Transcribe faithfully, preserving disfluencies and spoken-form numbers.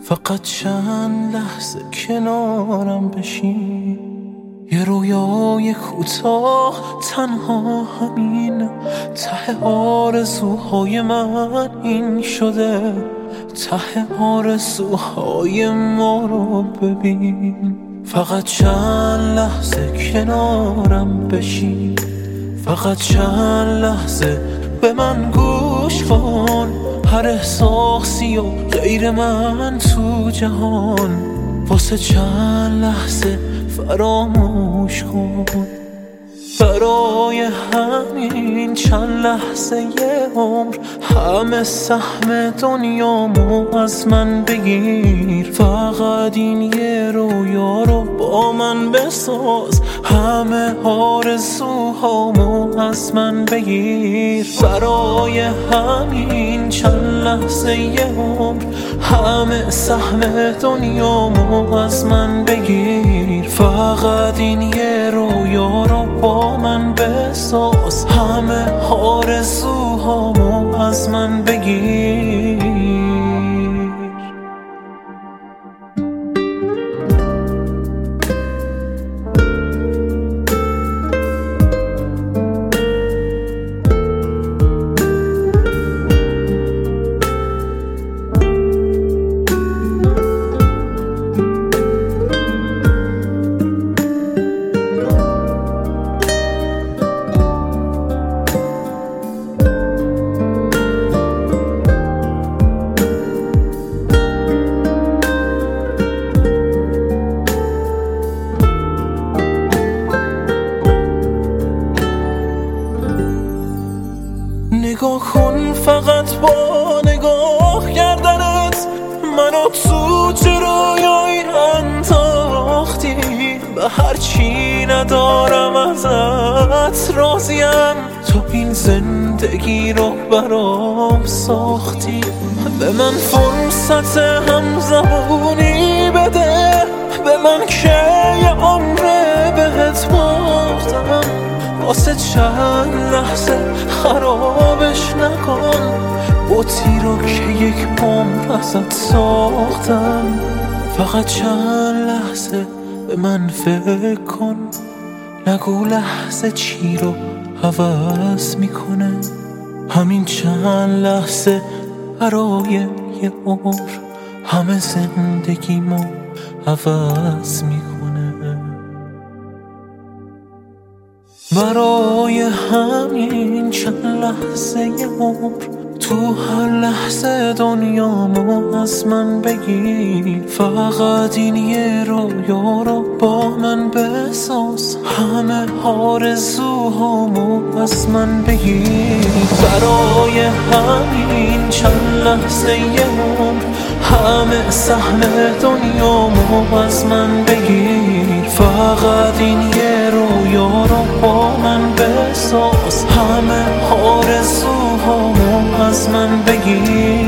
فقط چند لحظه کنارم بشین، یه رویای کوتاه تنها همین. ته آرزوهای من این شده، ته آرزوهای ما رو ببین. فقط چند لحظه کنارم بشین، فقط چند لحظه به من گوش کن. هر احساسی و غیر من تو جهان، واسه چند لحظه فراموش کن. برای همین چند لحظه یه عمر همه سهم دنیامو از من بگیر. فقط این یه رویا رو با من بساز، همه آرزوهامو از من بگیر. برای همین چند لحظه یه عمر همه سهم دنیامو از من بگیر. فقط این یه رویا رو با من بساز، همه آرزوهامو از من بگیر. نگاه کن فقط با نگاه کردنت، منو تو جرایای انداختی. به هرچی ندارم ازت راضیم، تو این زندگی رو برام ساختی. به من فرصت همزبونی بده، به من که یه عمره بهت باختم. واسه چند لحظه خرابش نکن، بطی رو که یک عمر ازت ساختم. فقط چند لحظه به من فکر کن، نگو لحظه چی رو عوض میکنه. همین چند لحظه برای یه عمر همه زندگیمو عوض میکنه. برای همین چند لحظه یه عمر تو هر لحظه دنیامو از من بگیر. فقط این یه رویا رو با من بساز، همه آرزوهامو از من بگیر. برای همین چند لحظه یه عمر همه سهم دنیامو از من بگیر. فقط این یه رویا رو با من بساز، همه آرزوهامو از من بگیر.